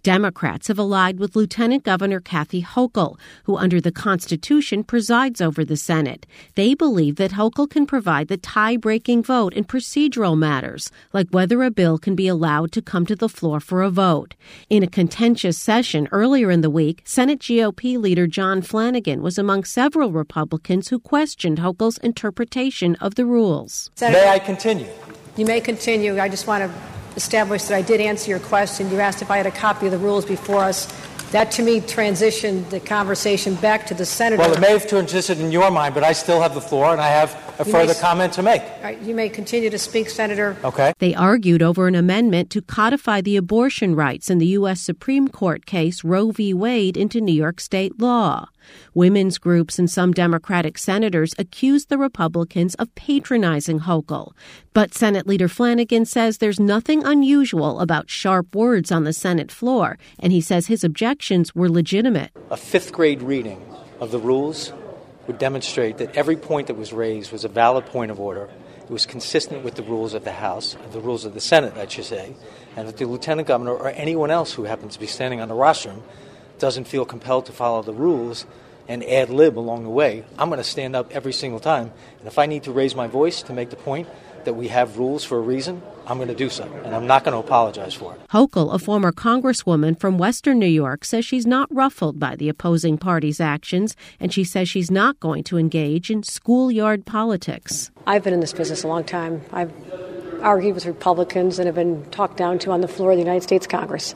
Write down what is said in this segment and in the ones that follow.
Democrats have allied with Lieutenant Governor Kathy Hochul, who under the Constitution presides over the Senate. They believe that Hochul can provide the tie-breaking vote in procedural matters, like whether a bill can be allowed to come to the floor for a vote. In a contentious session earlier in the week, Senate GOP leader John Flanagan was among several Republicans who questioned Hochul's interpretation of the rules. May I continue? You may continue. I just want to establish that I did answer your question. You asked if I had a copy of the rules before us. That, to me, transitioned the conversation back to the senator. Well, it may have transitioned in your mind, but I still have the floor, and I have a further comment to make. All right, you may continue to speak, Senator. Okay. They argued over an amendment to codify the abortion rights in the U.S. Supreme Court case Roe v. Wade into New York state law. Women's groups and some Democratic senators accused the Republicans of patronizing Hochul. But Senate Leader Flanagan says there's nothing unusual about sharp words on the Senate floor, and he says his objections were legitimate. A fifth-grade reading of the rules would demonstrate that every point that was raised was a valid point of order. It was consistent with the rules of the House, the rules of the Senate, I should say, and that the Lieutenant Governor or anyone else who happens to be standing on the rostrum doesn't feel compelled to follow the rules and ad lib along the way. I'm going to stand up every single time, and if I need to raise my voice to make the point that we have rules for a reason, I'm going to do so, and I'm not going to apologize for it. Hochul, a former congresswoman from Western New York, says she's not ruffled by the opposing party's actions, and she says she's not going to engage in schoolyard politics. I've been in this business a long time. I've argued with Republicans and have been talked down to on the floor of the United States Congress.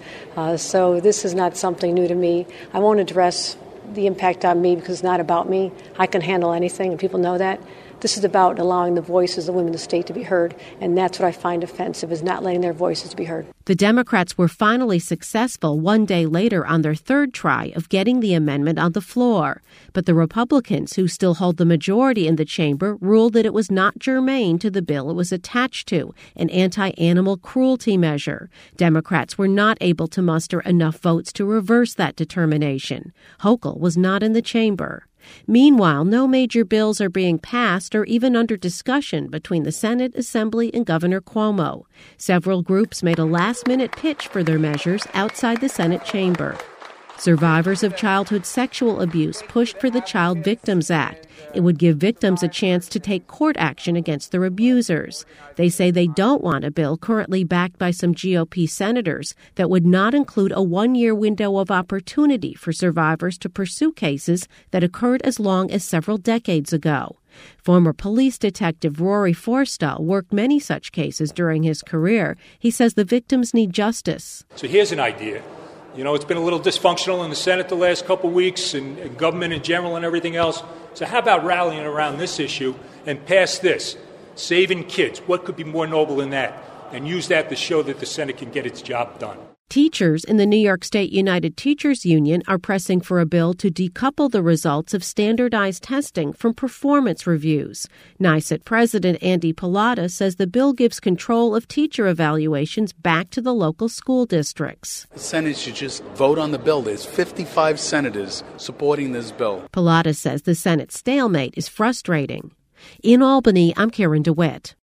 So this is not something new to me. I won't address the impact on me because it's not about me. I can handle anything, and people know that. This is about allowing the voices of women in the state to be heard, and that's what I find offensive, is not letting their voices be heard. The Democrats were finally successful one day later on their third try of getting the amendment on the floor. But the Republicans, who still hold the majority in the chamber, ruled that it was not germane to the bill it was attached to, an anti-animal cruelty measure. Democrats were not able to muster enough votes to reverse that determination. Hochul was not in the chamber. Meanwhile, no major bills are being passed or even under discussion between the Senate, Assembly, and Governor Cuomo. Several groups made a last-minute pitch for their measures outside the Senate chamber. Survivors of childhood sexual abuse pushed for the Child Victims Act. It would give victims a chance to take court action against their abusers. They say they don't want a bill currently backed by some GOP senators that would not include a one-year window of opportunity for survivors to pursue cases that occurred as long as several decades ago. Former police detective Rory Forstall worked many such cases during his career. He says the victims need justice. So here's an idea. You know, it's been a little dysfunctional in the Senate the last couple of weeks and government in general and everything else. So how about rallying around this issue and pass this? Saving kids. What could be more noble than that? And use that to show that the Senate can get its job done. Teachers in the New York State United Teachers Union are pressing for a bill to decouple the results of standardized testing from performance reviews. NYSET President Andy Pallotta says the bill gives control of teacher evaluations back to the local school districts. The Senate should just vote on the bill. There's 55 senators supporting this bill. Pallotta says the Senate stalemate is frustrating. In Albany, I'm Karen DeWitt.